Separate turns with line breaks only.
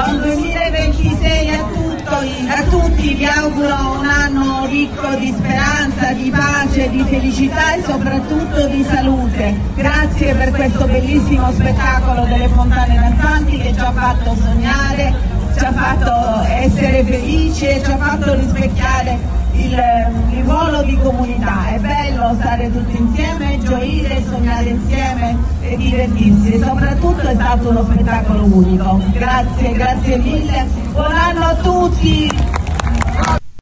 Buon 2026 a tutti, vi auguro un anno ricco di speranza, di pace, di felicità e soprattutto di salute. Grazie per questo bellissimo spettacolo delle fontane danzanti che ci ha fatto sognare, ci ha fatto essere felici e ci ha fatto rispecchiare il ruolo di comunità. È bello stare tutti insieme, gioire, sognare insieme e divertirsi, e soprattutto è stato uno spettacolo unico. Grazie mille, buon anno a tutti!